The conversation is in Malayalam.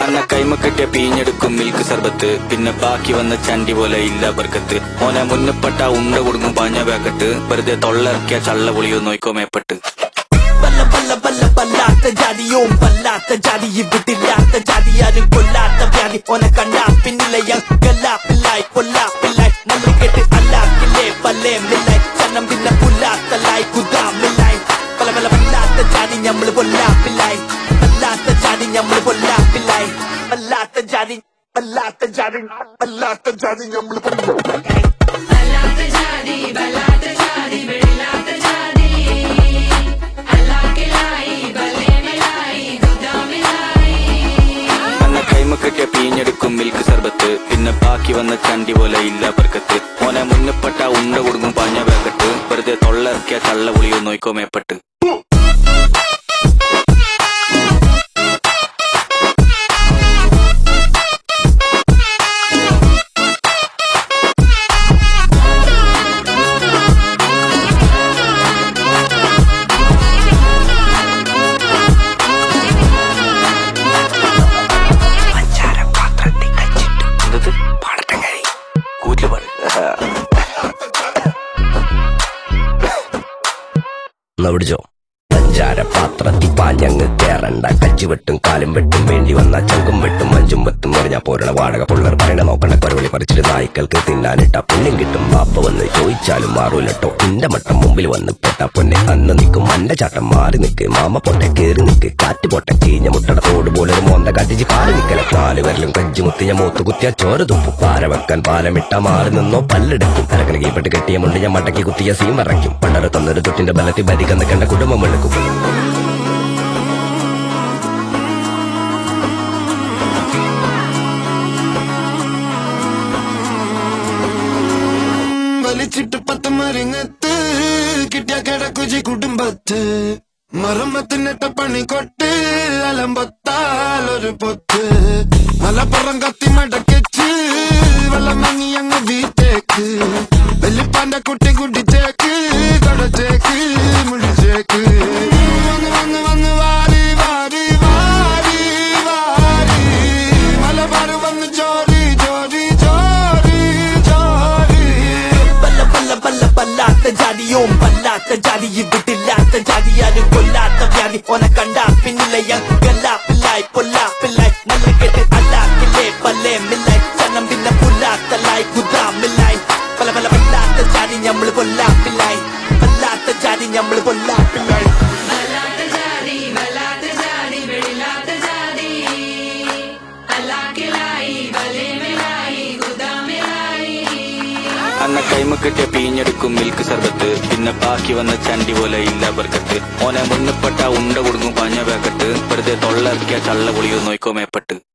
അന്ന കൈമ കിട്ടിയ പീഞ്ഞെടുക്കും മിൽക്ക് സർബത്ത് പിന്നെ ബാക്കി വന്ന ചണ്ടി പോലെ ഇല്ല ബർക്കത്ത് ഓനെ മുന്നപ്പെട്ട ഉണ്ട കൊടുക്കും പാഞ്ഞ പാക്കറ്റ് വെറുതെ തൊള്ളയിറക്കിയ ചള്ള പൊളിയോ നോയിക്കോ മേപ്പെട്ട് പല്ലാത്ത ജാതിയും പല്ലാത്ത ജാതി ഇവിടില്ലാത്ത ജാതിയാരും കൊല്ലാത്ത വ്യാധി ഓനെ കണ്ടാ പിന്നിലെ ഗല്ലാപ്പില്ലായി കൊല്ലാപ്പില്ലായി നമ്മൾ കേട്ട് അല്ലാക്കില്ലേ പല്ലേ മില്ലായി ചന്നം പിന്നെ പുല്ലാത്തല്ലായി കുതാമില്ലായി പല പല പല്ലാത്ത ജാതി ഞമ്മള് കൊല്ലാപ്പില്ലായി പല്ലാത്ത ജാതി ഞമ്മള് കൊല്ലാപ്പില്ലായി പല്ലാത്ത ജാതി പല്ലാത്ത ജാതി പല്ലാത്ത ജാതി ഞമ്മള് പല്ലാത്ത ജാതി പല്ലാത്ത ജാതി വെളില്ലാത്ത ജാതി അല്ലാക്കിലായി ബലേമിലായി ഗുദാമിലായി അന്ന കൈമ കിട്ടിയ പീഞ്ഞെടുക്കും മിൽക്ക് സർബത്ത് പിന്നെ ബാക്കി വന്ന ചണ്ടി പോലെ ഇല്ല ബർക്കത്ത് ഓനെ മുന്നപ്പെട്ട ഉണ്ട കൊടുക്കും പാഞ്ഞ പാക്കറ്റ് വെറുതെ തൊള്ളയിറക്കിയ ചള്ള പൊളിയോ നോയിക്കോ മേപ്പെട്ട് പിടിച്ചോ പഞ്ചാര പാത്രത്തിൽ പാഞ്ഞങ്ങ് കേറണ്ട കച്ചി വെട്ടും കാലും വെട്ടും വേണ്ടി വന്ന ചങ്കും വെട്ടും മഞ്ചും വെത്തും എറിഞ്ഞാ പോരണ വാടക പുള്ളർ പറയണ നോക്കണ്ട കരുവളി പറിച്ചിട്ട് നായ്ക്കൾക്ക് തിന്നാനിട്ട പുണ്യം കിട്ടും ബാപ്പ വന്ന് ചോദിച്ചാലും മാറൂലട്ടോ ഇന്റെ മട്ടം മുമ്പിൽ വന്ന് പെട്ട പൊന്നെ അന്ന് നിൽക്കും മന്റെ ചാട്ടം മാറി നിൽക്ക് മാമ പൊട്ടെ കേറി നിൽക്ക് കാറ്റ് പൊട്ടെ കീഞ്ഞ മുട്ടട തോട് പോലെ മോന്ത കാറ്റിച്ച് കാല് നിൽക്കല നാല് വരലും കഞ്ചി മുത്തിഞ്ഞ മൂത്ത് കുത്തിയ ചോര തുപ്പും പാര വെക്കാൻ പാലമിട്ട മാറി നിന്നോ പല്ലെടുക്കും കരക്കല കീപ്പെട്ട് കെട്ടിയ മുണ്ട് ഞാൻ മടക്കി കുത്തിയ സീം മറയ്ക്കും പണ്ടര തന്നൊരു തൊട്ടിന്റെ ബലത്തിൽ ഭരിക്കുന്ന കണ്ട കുടുംബം വെളുക്കും വലിച്ചിട്ട് 10 മരിങ്ങത്ത് കിട്ടിയ കിടക്കുജി കുടുംബത്ത് മറമ്മത്തിനിട്ട പണിക്കൊട്ട് അലമ്പത്താലൊരു പൊത്ത് മലപ്പുറം കത്തി മടക്കിച്ച് വെള്ളം മങ്ങി അങ്ങ് വീട്ടേക്ക് വെല്ലിപ്പാന്റെ കുട്ടി കുടിച്ചേക്ക് കടച്ചേക്ക് മുടിച്ചേക്ക് വന്ന് വന്ന് വന്ന് വാരി വാരി വാരി വാരി മലബാർ വന്ന് ചോരി ചോരി ചോരി ചോരി പല്ലാത്ത ജാതിയും പല്ലാത്ത ജാതി ഇവിടില്ലാത്ത ജാതിയാരും കൊല്ലാത്ത വ്യാധി ഓനെ കണ്ടാ പിന്നിലെ ഗല്ലാപ്പില്ലായി കൊല്ലാപ്പില്ലായി നല്ല കേട്ട് അല്ലാക്കില്ലേ പല്ലേ മില്ലായി ചന്നം പിന്നെ പുല്ലാത്തല്ലായി കുതാമില്ലായി പല പല പല്ലാത്ത ജാതി ഞമ്മള് കൊല്ലാപ്പില്ലായി പല്ലാത്ത ജാതി ഞമ്മള് കൊല്ലാപ്പില്ലായി പല്ലാത്ത ജാതി പല്ലാത്ത ജാതി വെളില്ലാത്ത ജാതി അല്ലാക്കിലായി ബലേമിലായി ഗുദാമിലായി അന്ന കൈമ കിട്ടിയ പീഞ്ഞെടുക്കും മിൽക്ക് സർബത്ത് പിന്നെ ബാക്കി വന്ന ചണ്ടി പോലെ ഇല്ല ബർക്കത്ത് ഓനെ മുന്നപ്പെട്ട ഉണ്ട കൊടുക്കും പാഞ്ഞ പാക്കറ്റ് വെറുതെ തൊള്ളയിറക്കിയ ചള്ള പൊളിയോ നോയിക്കോ മേപ്പെട്ട്